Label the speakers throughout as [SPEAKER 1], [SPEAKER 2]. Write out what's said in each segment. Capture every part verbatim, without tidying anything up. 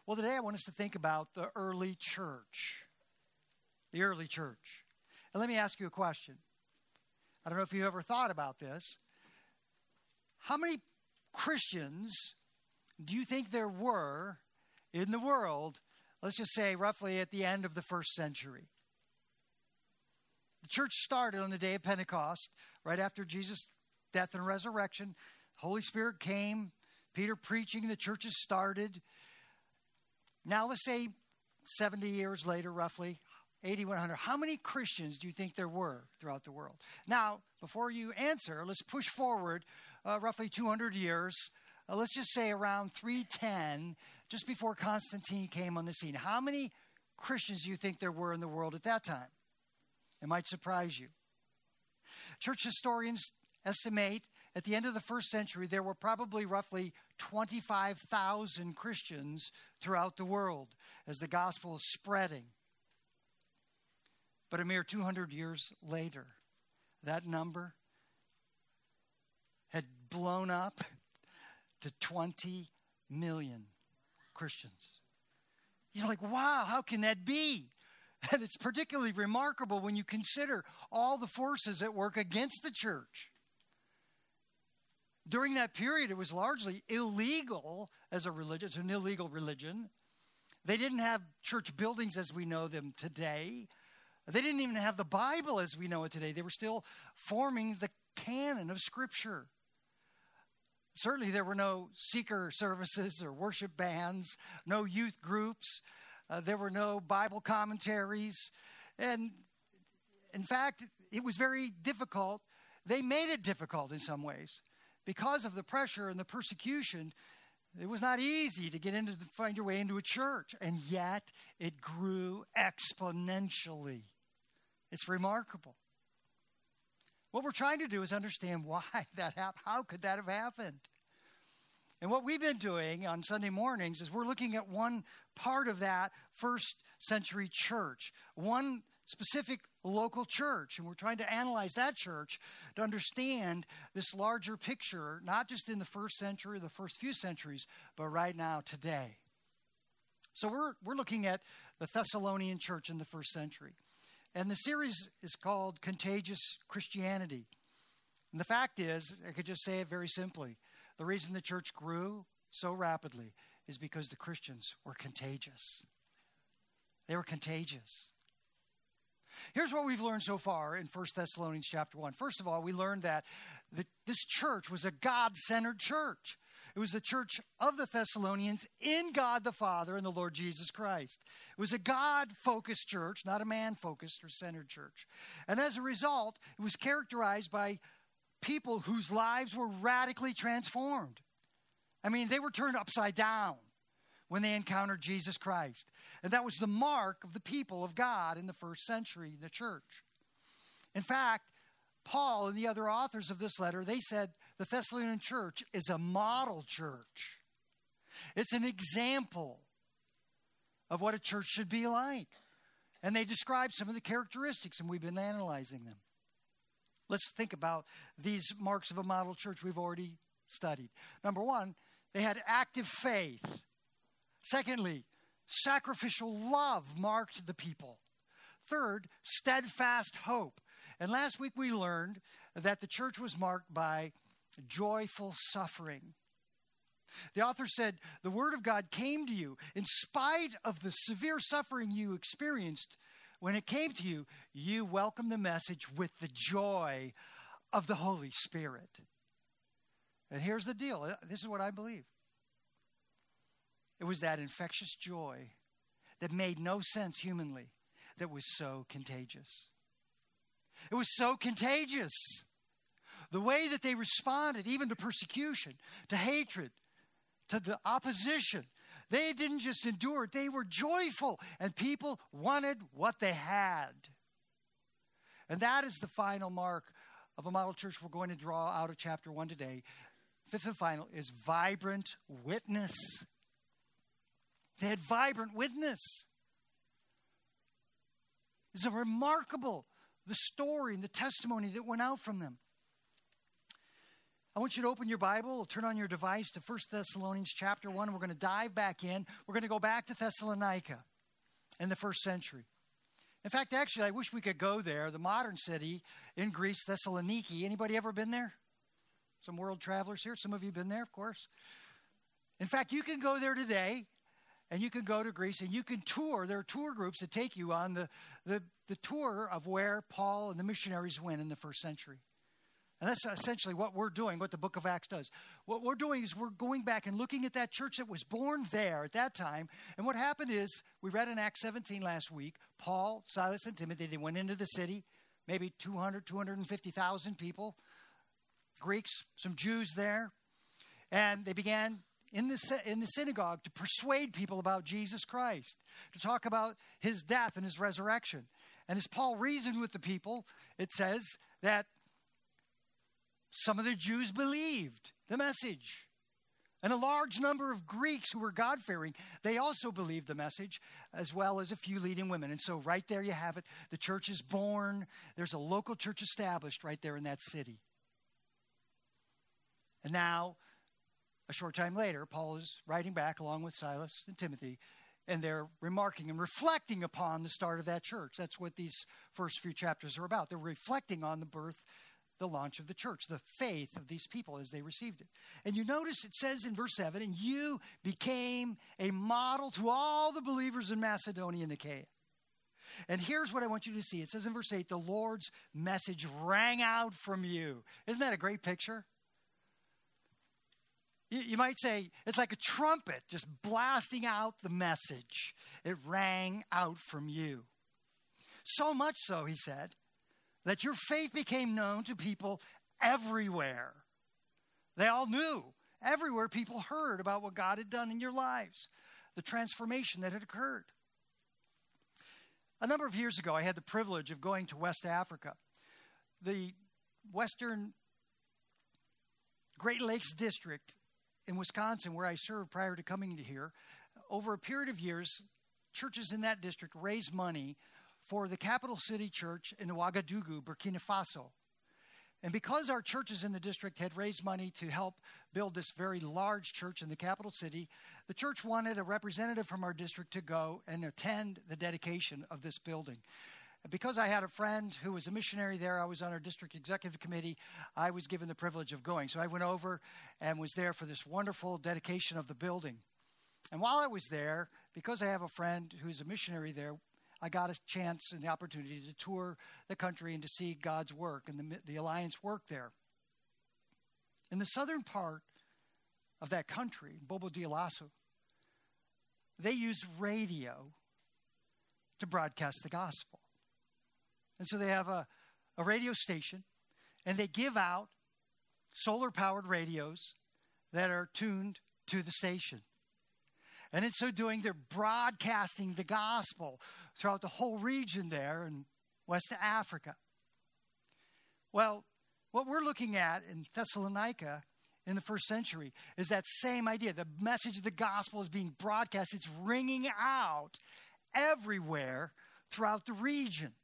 [SPEAKER 1] Well, today I want us to think about the early church. The early church. And let me ask you a question. I don't know if you ever thought about this. How many Christians do you think there were in the world, let's just say roughly at the end of the first century? The church started on the day of Pentecost, right after Jesus' death and resurrection. Holy Spirit came, Peter preaching, the churches started. Now let's say seventy years later, roughly, eighty-one hundred. How many Christians do you think there were throughout the world? Now, before you answer, let's push forward uh, roughly two hundred years. Uh, let's just say around three ten, just before Constantine came on the scene. How many Christians do you think there were in the world at that time? It might surprise you. Church historians estimate at the end of the first century, there were probably roughly twenty-five thousand Christians throughout the world as the gospel is spreading. But a mere two hundred years later, that number had blown up to twenty million Christians. You're like, wow, how can that be? And it's particularly remarkable when you consider all the forces at work against the church. During that period, it was largely illegal as a religion. It's an illegal religion. They didn't have church buildings as we know them today. They didn't even have the Bible as we know it today. They were still forming the canon of Scripture. Certainly there were no seeker services or worship bands, no youth groups. Uh, there were no Bible commentaries. And in fact, it was very difficult. They made it difficult in some ways. Because of the pressure and the persecution, it was not easy to get into the, find your way into a church. And yet it grew exponentially. It's remarkable. What we're trying to do is understand why that happened. How could that have happened? And what we've been doing on Sunday mornings is we're looking at one part of that first century church, one specific local church. And we're trying to analyze that church to understand this larger picture, not just in the first century, the first few centuries, but right now, today. So we're, we're looking at the Thessalonian church in the first century. And the series is called Contagious Christianity. And the fact is, I could just say it very simply, the reason the church grew so rapidly is because the Christians were contagious. They were contagious. Here's what we've learned so far in First Thessalonians chapter one. First of all, we learned that the, this church was a God-centered church. It was the church of the Thessalonians in God the Father and the Lord Jesus Christ. It was a God-focused church, not a man-focused or centered church. And as a result, it was characterized by people whose lives were radically transformed. I mean, they were turned upside down when they encountered Jesus Christ. And that was the mark of the people of God in the first century, the church. In fact, Paul and the other authors of this letter, they said the Thessalonian church is a model church. It's an example of what a church should be like. And they describe some of the characteristics, and we've been analyzing them. Let's think about these marks of a model church we've already studied. Number one, they had active faith. Secondly, sacrificial love marked the people. Third, steadfast hope. And last week we learned that the church was marked by joyful suffering. The author said, the word of God came to you in spite of the severe suffering you experienced. When it came to you, you welcomed the message with the joy of the Holy Spirit. And here's the deal. This is what I believe. It was that infectious joy that made no sense humanly that was so contagious. It was so contagious. The way that they responded, even to persecution, to hatred, to the opposition, they didn't just endure it, they were joyful. And people wanted what they had. And that is the final mark of a model church we're going to draw out of chapter one today. Fifth and final is vibrant witness. They had vibrant witness. It's a remarkable, the story and the testimony that went out from them. I want you to open your Bible, turn on your device to First Thessalonians chapter one. We're going to dive back in. We're going to go back to Thessalonica in the first century. In fact, actually, I wish we could go there, the modern city in Greece, Thessaloniki. Anybody ever been there? Some world travelers here. Some of you have been there, of course. In fact, you can go there today, and you can go to Greece, and you can tour. There are tour groups that take you on the, the, the tour of where Paul and the missionaries went in the first century. And that's essentially what we're doing, what the book of Acts does. What we're doing is we're going back and looking at that church that was born there at that time. And what happened is, we read in Acts seventeen last week, Paul, Silas, and Timothy, they went into the city, maybe two hundred, two hundred fifty thousand people, Greeks, some Jews there. And they began in the, in the synagogue to persuade people about Jesus Christ, to talk about his death and his resurrection. And as Paul reasoned with the people, it says that some of the Jews believed the message. And a large number of Greeks who were God-fearing, they also believed the message, as well as a few leading women. And so right there you have it. The church is born. There's a local church established right there in that city. And now, a short time later, Paul is writing back along with Silas and Timothy, and they're remarking and reflecting upon the start of that church. That's what these first few chapters are about. They're reflecting on the birth, the launch of the church, the faith of these people as they received it. And you notice it says in verse seven, and you became a model to all the believers in Macedonia and Achaia. And here's what I want you to see. It says in verse eight, the Lord's message rang out from you. Isn't that a great picture? You, you might say it's like a trumpet just blasting out the message. It rang out from you. So much so, he said, that your faith became known to people everywhere. They all knew. Everywhere people heard about what God had done in your lives, the transformation that had occurred. A number of years ago, I had the privilege of going to West Africa. The Western Great Lakes District in Wisconsin, where I served prior to coming to here, over a period of years, churches in that district raised money for the capital city church in Ouagadougou, Burkina Faso. And because our churches in the district had raised money to help build this very large church in the capital city, the church wanted a representative from our district to go and attend the dedication of this building. And because I had a friend who was a missionary there, I was on our district executive committee, I was given the privilege of going. So I went over and was there for this wonderful dedication of the building. And while I was there, because I have a friend who's a missionary there, I got a chance and the opportunity to tour the country and to see God's work and the, the Alliance work there. In the southern part of that country, Bobo Dioulasso, they use radio to broadcast the gospel. And so they have a, a radio station, and they give out solar-powered radios that are tuned to the station. And in so doing, they're broadcasting the gospel throughout the whole region there in West Africa. Well, what we're looking at in Thessalonica in the first century is that same idea. The message of the gospel is being broadcast. It's ringing out everywhere throughout the region.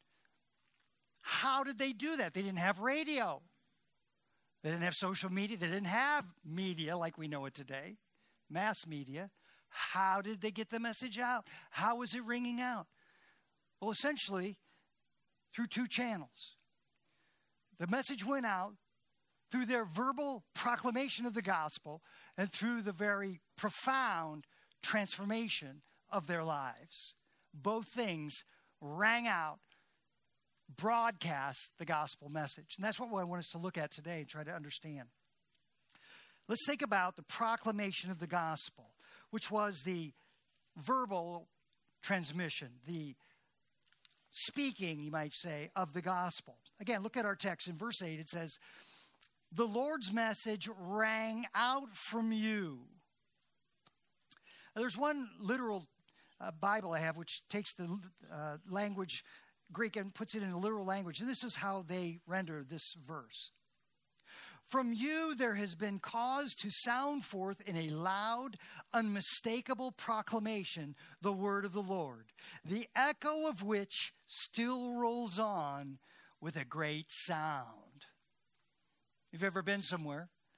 [SPEAKER 1] How did they do that? They didn't have radio. They didn't have social media. They didn't have media like we know it today, mass media. How did they get the message out? How was it ringing out? Well, essentially, through two channels. The message went out through their verbal proclamation of the gospel and through the very profound transformation of their lives. Both things rang out, broadcast the gospel message. And that's what I want us to look at today and try to understand. Let's think about the proclamation of the gospel, which was the verbal transmission, the speaking, you might say, of the gospel. Again, look at our text in verse eight. It says, the Lord's message rang out from you. Now, there's one literal uh, Bible I have which takes the uh, language Greek and puts it in a literal language. And this is how they render this verse. From you there has been cause to sound forth in a loud, unmistakable proclamation the word of the Lord, the echo of which still rolls on with a great sound. If you've ever been somewhere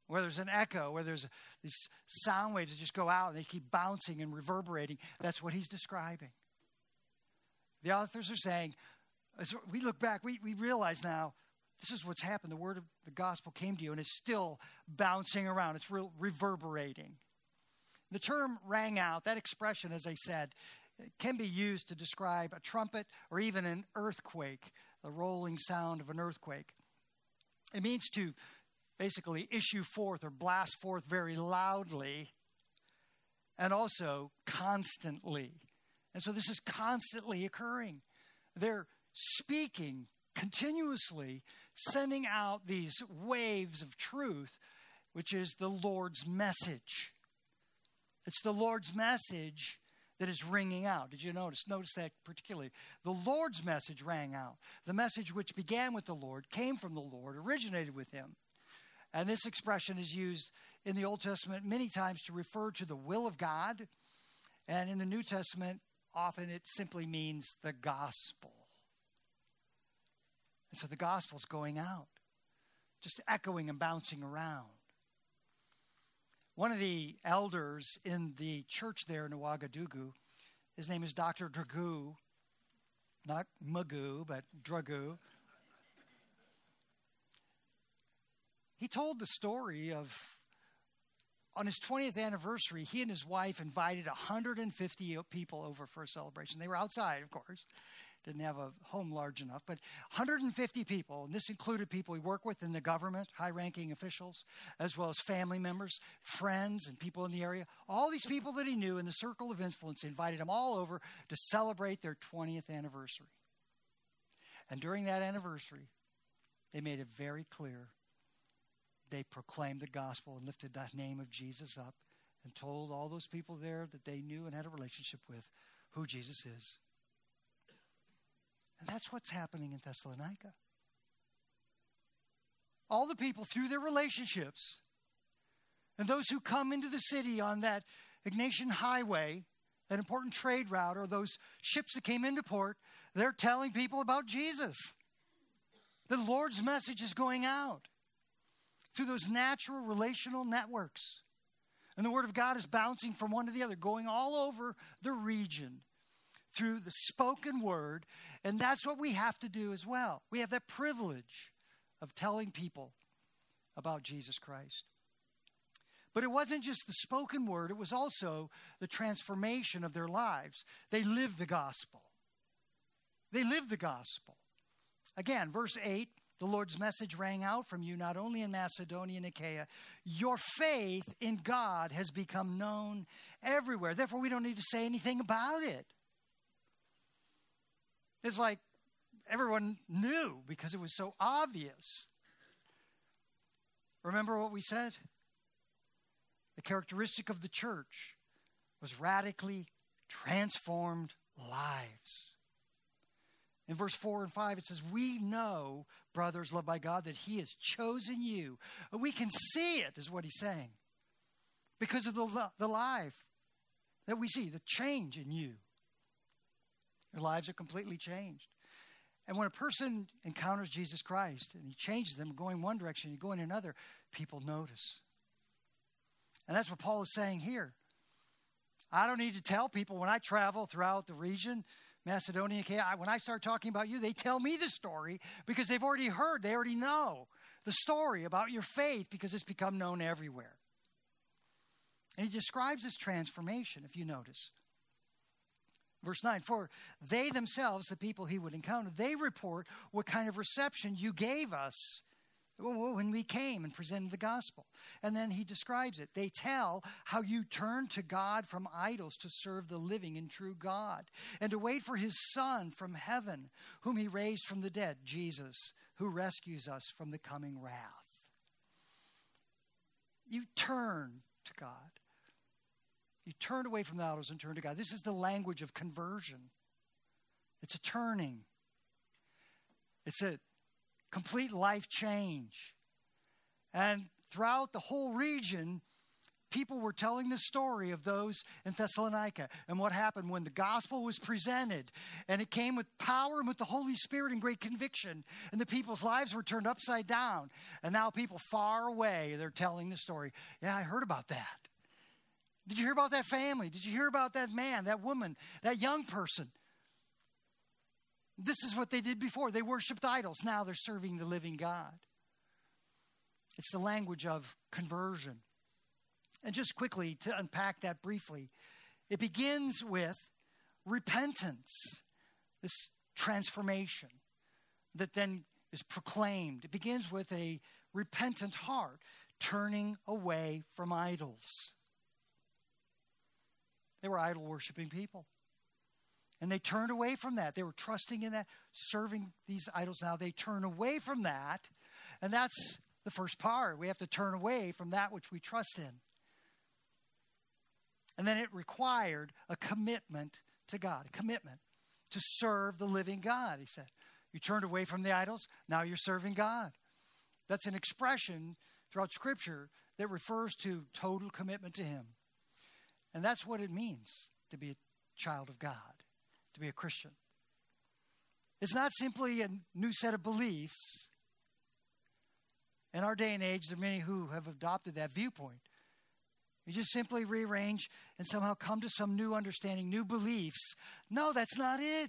[SPEAKER 1] where there's an echo, where there's these sound waves that just go out and they keep bouncing and reverberating. That's what he's describing. The authors are saying, as we look back, we, we realize now, this is what's happened. The word of the gospel came to you, and it's still bouncing around. It's real reverberating. The term rang out, that expression, as I said, can be used to describe a trumpet or even an earthquake, the rolling sound of an earthquake. It means to basically issue forth or blast forth very loudly and also constantly. And so this is constantly occurring. They're speaking continuously, sending out these waves of truth, which is the Lord's message. It's the Lord's message that is ringing out. Did you notice? Notice that particularly. The Lord's message rang out. The message which began with the Lord, came from the Lord, originated with him. And this expression is used in the Old Testament many times to refer to the will of God. And in the New Testament, often it simply means the gospel. And so the gospel's going out, just echoing and bouncing around. One of the elders in the church there in Ouagadougou, his name is Doctor Dragoo, not Magoo, but Dragoo. He told the story of, on his twentieth anniversary, he and his wife invited one hundred fifty people over for a celebration. They were outside, of course. Didn't have a home large enough, but one hundred fifty people, and this included people he worked with in the government, high-ranking officials, as well as family members, friends, and people in the area. All these people that he knew in the circle of influence, he invited them all over to celebrate their twentieth anniversary. And during that anniversary, they made it very clear. They proclaimed the gospel and lifted the name of Jesus up and told all those people there that they knew and had a relationship with who Jesus is. And that's what's happening in Thessalonica. All the people through their relationships and those who come into the city on that Egnatian highway, that important trade route, or those ships that came into port, they're telling people about Jesus. The Lord's message is going out through those natural relational networks. And the word of God is bouncing from one to the other, going all over the region through the spoken word. And that's what we have to do as well. We have that privilege of telling people about Jesus Christ. But it wasn't just the spoken word, it was also the transformation of their lives. They lived the gospel. They lived the gospel. Again, verse eight, the Lord's message rang out from you, not only in Macedonia and Achaia. Your faith in God has become known everywhere. Therefore, we don't need to say anything about it. It's like everyone knew because it was so obvious. Remember what we said? The characteristic of the church was radically transformed lives. In verse four and five, it says, we know, brothers loved by God, that he has chosen you. We can see it, is what he's saying, because of the, the life that we see, the change in you. Your lives are completely changed. And when a person encounters Jesus Christ and he changes them, going one direction, you go in another, people notice. And that's what Paul is saying here. I don't need to tell people when I travel throughout the region, Macedonia, Achaia, when I start talking about you, they tell me the story because they've already heard, they already know the story about your faith because it's become known everywhere. And he describes this transformation, if you notice. Verse nine, for they themselves, the people he would encounter, they report what kind of reception you gave us when we came and presented the gospel. And then he describes it. They tell how you turned to God from idols to serve the living and true God, and to wait for his Son from heaven, whom he raised from the dead, Jesus, who rescues us from the coming wrath. You turn to God. You turned away from the idols and turned to God. This is the language of conversion. It's a turning. It's a complete life change. And throughout the whole region, people were telling the story of those in Thessalonica and what happened when the gospel was presented. And it came with power and with the Holy Spirit and great conviction. And the people's lives were turned upside down. And now people far away, they're telling the story. Yeah, I heard about that. Did you hear about that family? Did you hear about that man, that woman, that young person? This is what they did before. They worshiped idols. Now they're serving the living God. It's the language of conversion. And just quickly to unpack that briefly, it begins with repentance, this transformation that then is proclaimed. It begins with a repentant heart, turning away from idols. They were idol-worshiping people. And they turned away from that. They were trusting in that, serving these idols. Now they turn away from that. And that's the first part. We have to turn away from that which we trust in. And then it required a commitment to God, a commitment to serve the living God, he said. You turned away from the idols, now you're serving God. That's an expression throughout Scripture that refers to total commitment to him. And that's what it means to be a child of God, to be a Christian. It's not simply a new set of beliefs. In our day and age, there are many who have adopted that viewpoint. You just simply rearrange and somehow come to some new understanding, new beliefs. No, that's not it.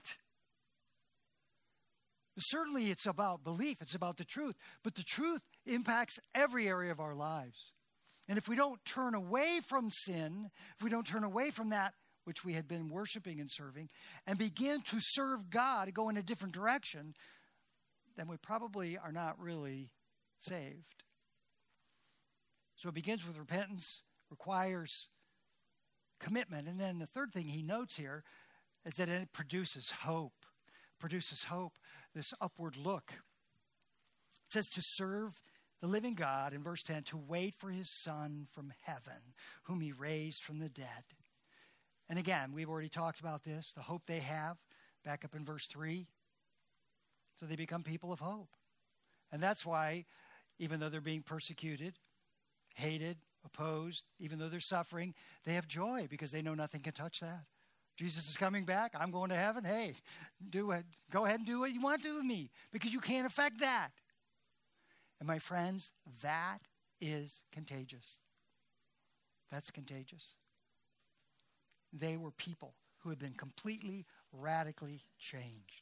[SPEAKER 1] Certainly it's about belief. It's about the truth. But the truth impacts every area of our lives. And if we don't turn away from sin, if we don't turn away from that which we had been worshiping and serving, and begin to serve God, go in a different direction, then we probably are not really saved. So it begins with repentance, requires commitment. And then the third thing he notes here is that it produces hope. Produces hope, this upward look. It says to serve the living God, in verse ten, to wait for his Son from heaven, whom he raised from the dead. And again, we've already talked about this, the hope they have, back up in verse three. So they become people of hope. And that's why, even though they're being persecuted, hated, opposed, even though they're suffering, they have joy because they know nothing can touch that. Jesus is coming back. I'm going to heaven. Hey, do it. Go ahead and do what you want to do with me because you can't affect that. And my friends, that is contagious. That's contagious. They were people who had been completely, radically changed.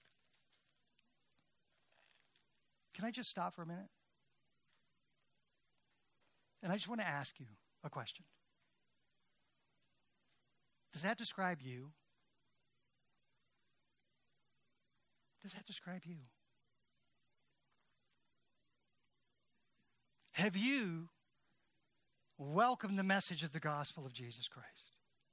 [SPEAKER 1] Can I just stop for a minute? And I just want to ask you a question. Does that describe you? Does that describe you? Have you welcomed the message of the gospel of Jesus Christ?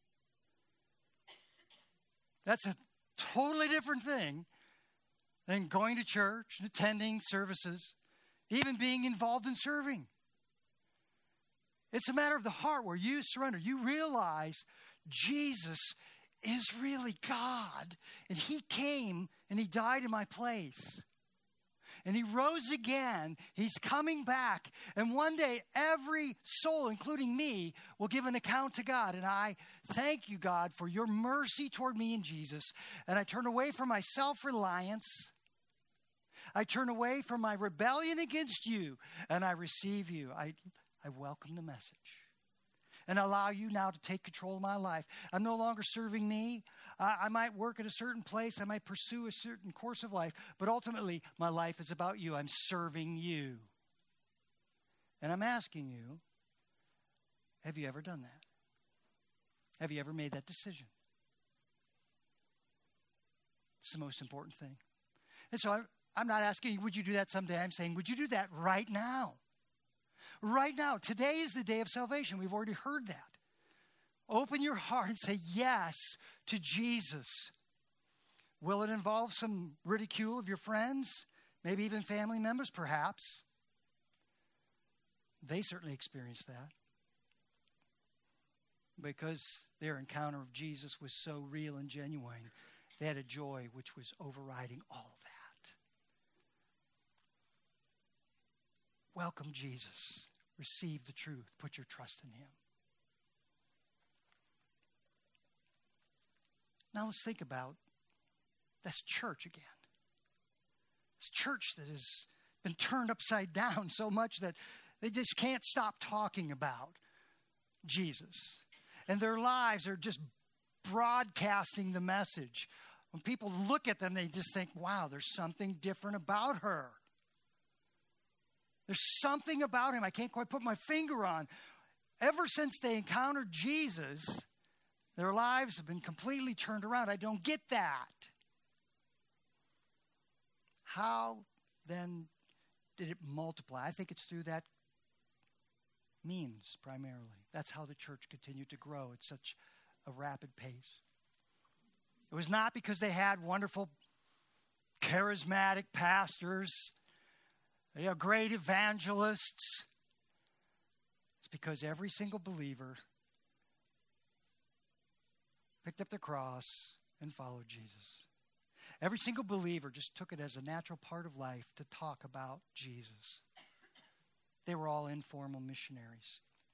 [SPEAKER 1] That's a totally different thing than going to church and attending services, even being involved in serving. It's a matter of the heart where you surrender. You realize Jesus is really God. And he came and he died in my place. And he rose again. He's coming back. And one day, every soul, including me, will give an account to God. And I thank you, God, for your mercy toward me in Jesus. And I turn away from my self-reliance. I turn away from my rebellion against you. And I receive you. I, I welcome the message. And allow you now to take control of my life. I'm no longer serving me. I, I might work at a certain place. I might pursue a certain course of life. But ultimately, my life is about you. I'm serving you. And I'm asking you, have you ever done that? Have you ever made that decision? It's the most important thing. And so I'm, I'm not asking you, would you do that someday? I'm saying, would you do that right now? Right now, today is the day of salvation. We've already heard that. Open your heart and say yes to Jesus. Will it involve some ridicule of your friends? Maybe even family members, perhaps. They certainly experienced that. Because their encounter of Jesus was so real and genuine. They had a joy which was overriding all of that. Welcome Jesus. Receive the truth. Put your trust in him. Now let's think about this church again. This church that has been turned upside down so much that they just can't stop talking about Jesus. And their lives are just broadcasting the message. When people look at them, they just think, wow, there's something different about her. There's something about him I can't quite put my finger on. Ever since they encountered Jesus, their lives have been completely turned around. I don't get that. How then did it multiply? I think it's through that means primarily. That's how the church continued to grow at such a rapid pace. It was not because they had wonderful, charismatic pastors, you know, great evangelists. It's because every single believer picked up their cross and followed Jesus. Every single believer just took it as a natural part of life to talk about Jesus. They were all informal missionaries.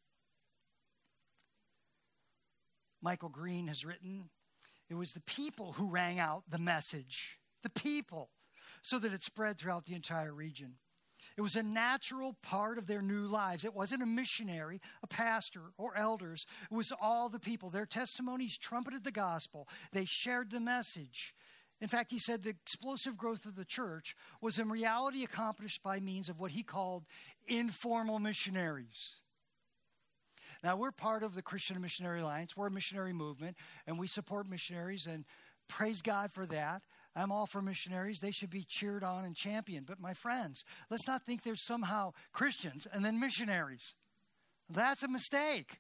[SPEAKER 1] Michael Green has written, it was the people who rang out the message, the people, so that it spread throughout the entire region. It was a natural part of their new lives. It wasn't a missionary, a pastor, or elders. It was all the people. Their testimonies trumpeted the gospel. They shared the message. In fact, he said the explosive growth of the church was in reality accomplished by means of what he called informal missionaries. Now, we're part of the Christian Missionary Alliance. We're a missionary movement, and we support missionaries, and praise God for that. I'm all for missionaries. They should be cheered on and championed. But my friends, let's not think there's somehow Christians and then missionaries. That's a mistake.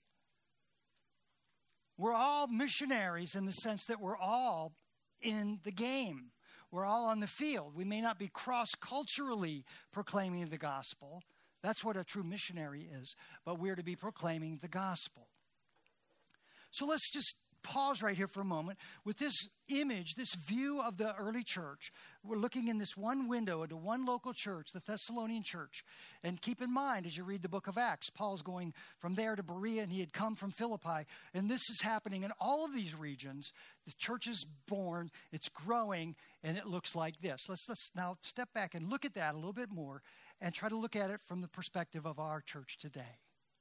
[SPEAKER 1] We're all missionaries in the sense that we're all in the game. We're all on the field. We may not be cross-culturally proclaiming the gospel. That's what a true missionary is. But we're to be proclaiming the gospel. So let's just pause right here for a moment. With this image, this view of the early church, we're looking in this one window into one local church, the Thessalonian church. And keep in mind, as you read the book of Acts, Paul's going from there to Berea, and he had come from Philippi. And this is happening in all of these regions. The church is born, it's growing, and it looks like this. Let's, let's now step back and look at that a little bit more and try to look at it from the perspective of our church today.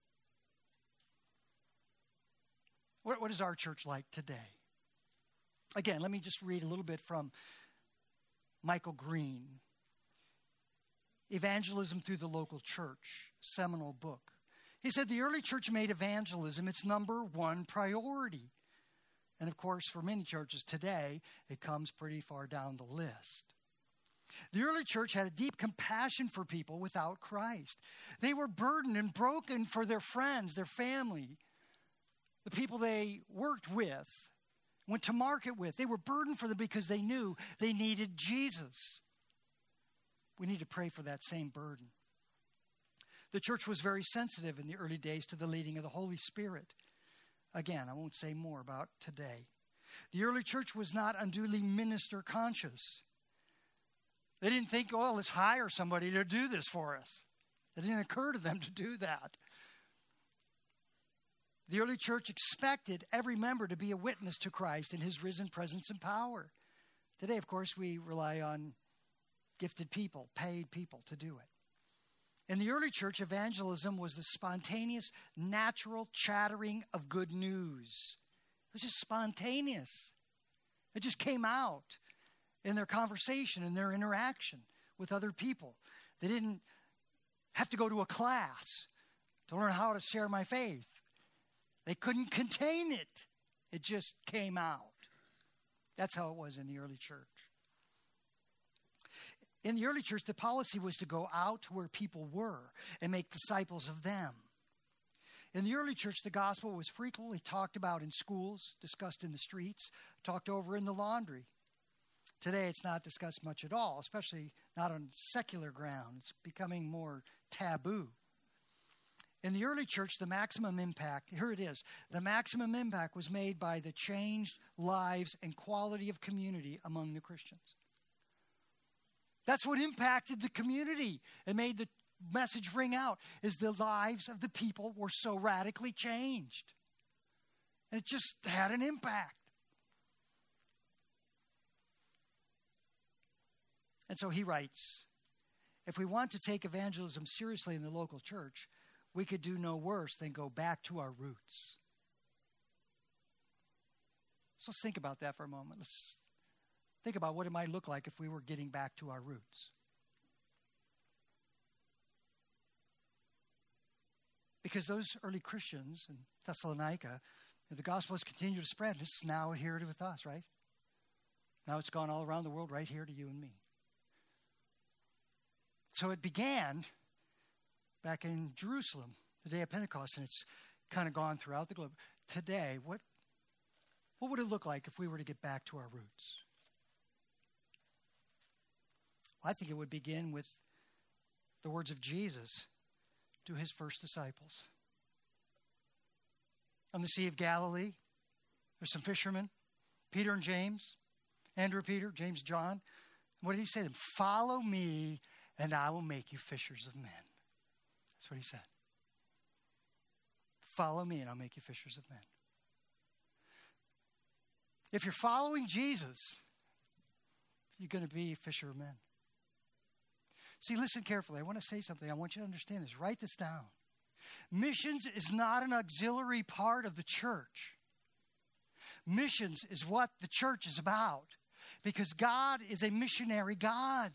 [SPEAKER 1] What, what is our church like today? Again, let me just read a little bit from Michael Green. Evangelism Through the Local Church, seminal book. He said the early church made evangelism its number one priority. And of course, for many churches today, it comes pretty far down the list. The early church had a deep compassion for people without Christ. They were burdened and broken for their friends, their family, the people they worked with, went to market with. They were burdened for them because they knew they needed Jesus. We need to pray for that same burden. The church was very sensitive in the early days to the leading of the Holy Spirit. Again, I won't say more about today. The early church was not unduly minister conscious. They didn't think, oh, let's hire somebody to do this for us. It didn't occur to them to do that. The early church expected every member to be a witness to Christ in his risen presence and power. Today, of course, we rely on gifted people, paid people to do it. In the early church, evangelism was the spontaneous, natural chattering of good news. It was just spontaneous. It just came out in their conversation, in their interaction with other people. They didn't have to go to a class to learn how to share my faith. They couldn't contain it. It just came out. That's how it was in the early church. In the early church, the policy was to go out to where people were and make disciples of them. In the early church, the gospel was frequently talked about in schools, discussed in the streets, talked over in the laundry. Today, it's not discussed much at all, especially not on secular ground. It's becoming more taboo. In the early church, the maximum impact, here it is, the maximum impact was made by the changed lives and quality of community among the Christians. That's what impacted the community and made the message ring out, is the lives of the people were so radically changed. And it just had an impact. And so he writes, if we want to take evangelism seriously in the local church, we could do no worse than go back to our roots. So let's think about that for a moment. Let's think about what it might look like if we were getting back to our roots. Because those early Christians in Thessalonica, the gospel has continued to spread. It's now here with us, right? Now it's gone all around the world, right here to you and me. So it began back in Jerusalem, the day of Pentecost, and it's kind of gone throughout the globe. Today, what, what would it look like if we were to get back to our roots? Well, I think it would begin with the words of Jesus to his first disciples. On the Sea of Galilee, there's some fishermen, Peter and James, Andrew, Peter, James, John. What did he say to them? Follow me, and I will make you fishers of men. That's what he said. Follow me, and I'll make you fishers of men. If you're following Jesus, you're going to be a fisher of men. See, listen carefully. I want to say something. I want you to understand this. Write this down. Missions is not an auxiliary part of the church. Missions is what the church is about, because God is a missionary God.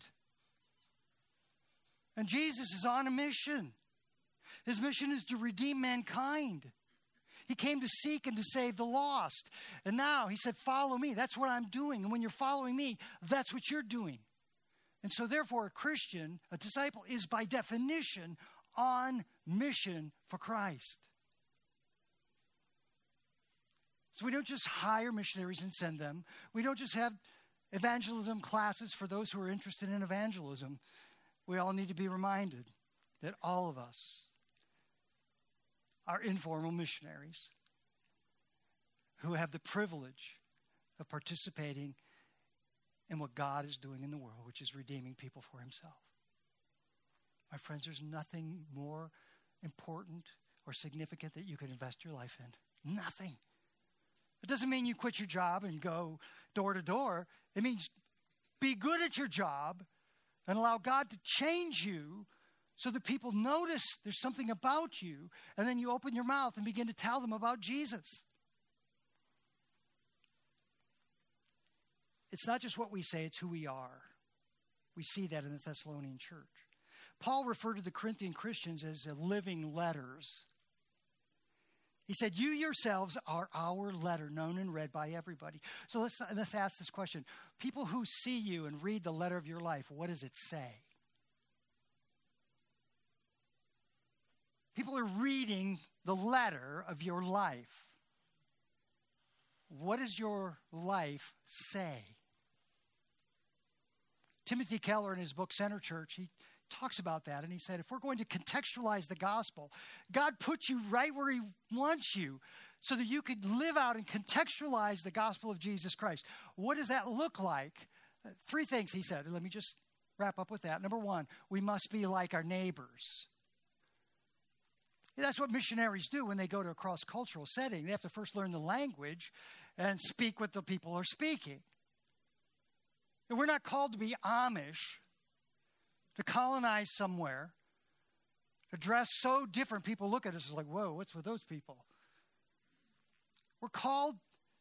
[SPEAKER 1] And Jesus is on a mission. His mission is to redeem mankind. He came to seek and to save the lost. And now he said, follow me. That's what I'm doing. And when you're following me, that's what you're doing. And so therefore, a Christian, a disciple, is by definition on mission for Christ. So we don't just hire missionaries and send them. We don't just have evangelism classes for those who are interested in evangelism. We all need to be reminded that all of us are informal missionaries who have the privilege of participating in what God is doing in the world, which is redeeming people for himself. My friends, there's nothing more important or significant that you can invest your life in. Nothing. It doesn't mean you quit your job and go door to door. It means be good at your job and allow God to change you so that people notice there's something about you, and then you open your mouth and begin to tell them about Jesus. It's not just what we say, it's who we are. We see that in the Thessalonian church. Paul referred to the Corinthian Christians as living letters. He said, you yourselves are our letter, known and read by everybody. So let's, let's ask this question. People who see you and read the letter of your life, what does it say? People are reading the letter of your life. What does your life say? Timothy Keller, in his book, Center Church, he talks about that, and he said, if we're going to contextualize the gospel, God put you right where he wants you so that you could live out and contextualize the gospel of Jesus Christ. What does that look like? Uh, three things, he said. Let me just wrap up with that. Number one, we must be like our neighbors. That's what missionaries do when they go to a cross-cultural setting. They have to first learn the language and speak what the people are speaking. And we're not called to be Amish, to colonize somewhere, to dress so different. People look at us as like, whoa, what's with those people? We're called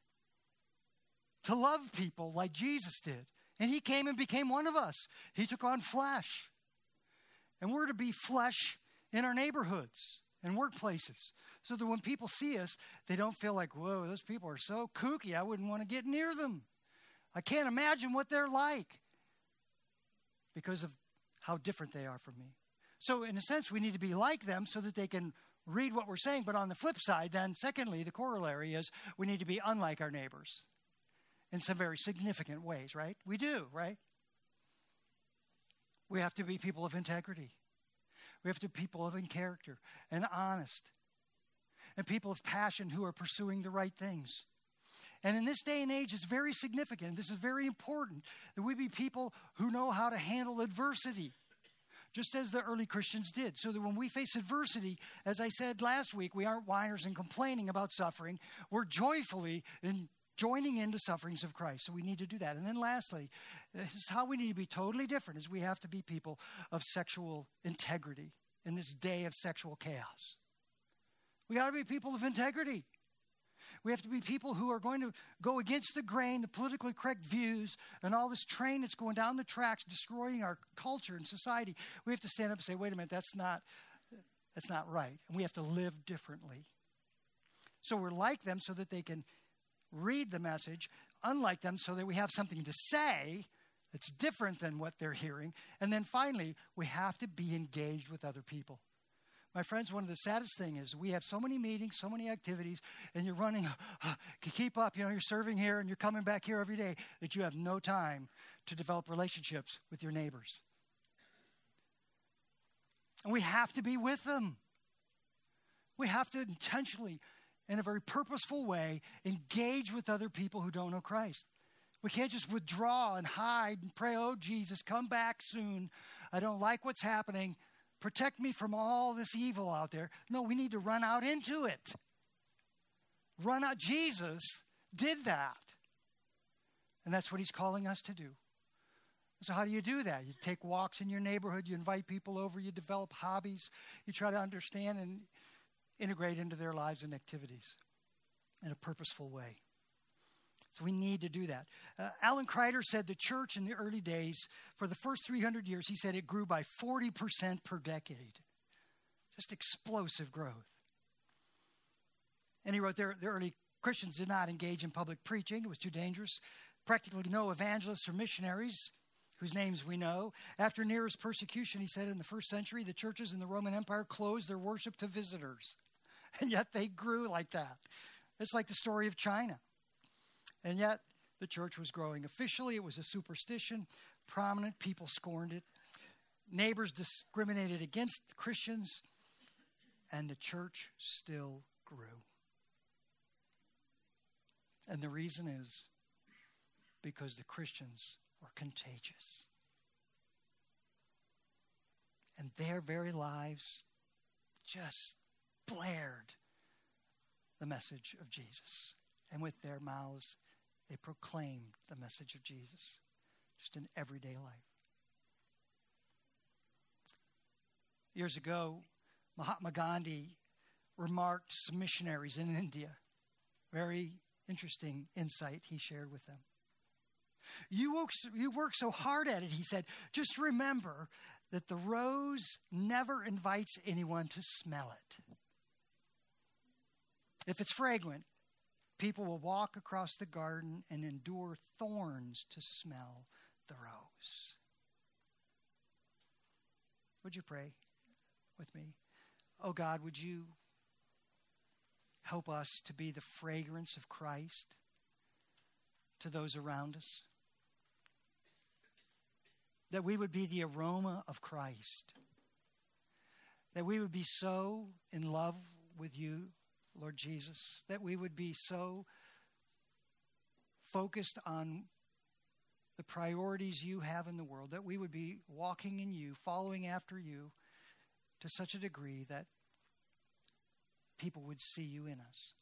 [SPEAKER 1] to love people like Jesus did. And he came and became one of us. He took on flesh. And we're to be flesh in our neighborhoods and workplaces, so that when people see us, they don't feel like, whoa, those people are so kooky, I wouldn't want to get near them. I can't imagine what they're like because of how different they are from me. So in a sense, we need to be like them so that they can read what we're saying. But on the flip side, then, secondly, the corollary is we need to be unlike our neighbors in some very significant ways, right? We do, right? We have to be people of integrity. We have to be people of character and honest, and people of passion who are pursuing the right things. And in this day and age, it's very significant. This is very important that we be people who know how to handle adversity, just as the early Christians did, so that when we face adversity, as I said last week, we aren't whiners and complaining about suffering. We're joyfully and joining into sufferings of Christ. So we need to do that. And then lastly, this is how we need to be totally different, is we have to be people of sexual integrity in this day of sexual chaos. We got to be people of integrity. We have to be people who are going to go against the grain, the politically correct views, and all this train that's going down the tracks, destroying our culture and society. We have to stand up and say, wait a minute, that's not, that's not right. And we have to live differently. So we're like them so that they can read the message, unlike them so that we have something to say that's different than what they're hearing. And then finally, we have to be engaged with other people. My friends, one of the saddest things is we have so many meetings, so many activities, and you're running, uh, to keep up, you know, you're serving here and you're coming back here every day, that you have no time to develop relationships with your neighbors. And we have to be with them. We have to intentionally, in a very purposeful way, engage with other people who don't know Christ. We can't just withdraw and hide and pray, oh, Jesus, come back soon. I don't like what's happening. Protect me from all this evil out there. No, we need to run out into it. Run out. Jesus did that. And that's what he's calling us to do. So how do you do that? You take walks in your neighborhood. You invite people over. You develop hobbies. You try to understand and integrate into their lives and activities in a purposeful way. So we need to do that. Uh, Alan Kreider said the church in the early days, for the first three hundred years, he said it grew by forty percent per decade. Just explosive growth. And he wrote, the early Christians did not engage in public preaching. It was too dangerous. Practically no evangelists or missionaries, whose names we know. After Nero's persecution, he said in the first century, the churches in the Roman Empire closed their worship to visitors. And yet they grew like that. It's like the story of China. And yet, the church was growing. Officially, it was a superstition. Prominent people scorned it. Neighbors discriminated against Christians. And the church still grew. And the reason is because the Christians were contagious. And their very lives just blared the message of Jesus. And with their mouths, they proclaimed the message of Jesus, just in everyday life. Years ago, Mahatma Gandhi remarked to some missionaries in India. Very interesting insight he shared with them. You work, you work so hard at it, he said, just remember that the rose never invites anyone to smell it. If it's fragrant, people will walk across the garden and endure thorns to smell the rose. Would you pray with me? Oh God, would you help us to be the fragrance of Christ to those around us? That we would be the aroma of Christ. That we would be so in love with you, Lord Jesus, that we would be so focused on the priorities you have in the world, that we would be walking in you, following after you to such a degree that people would see you in us.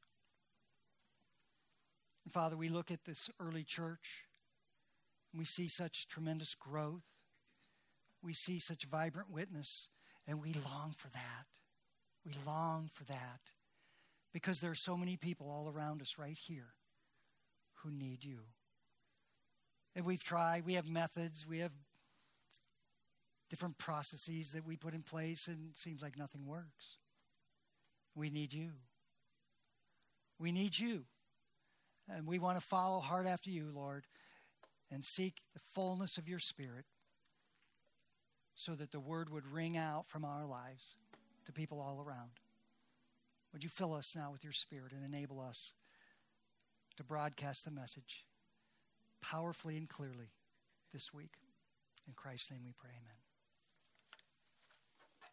[SPEAKER 1] And Father, we look at this early church, and we see such tremendous growth. We see such vibrant witness, and we long for that. We long for that. Because there are so many people all around us right here who need you. And we've tried, we have methods, we have different processes that we put in place, and it seems like nothing works. We need you. We need you. And we want to follow hard after you, Lord, and seek the fullness of your Spirit so that the word would ring out from our lives to people all around. Would you fill us now with your Spirit and enable us to broadcast the message powerfully and clearly this week? In Christ's name we pray, amen.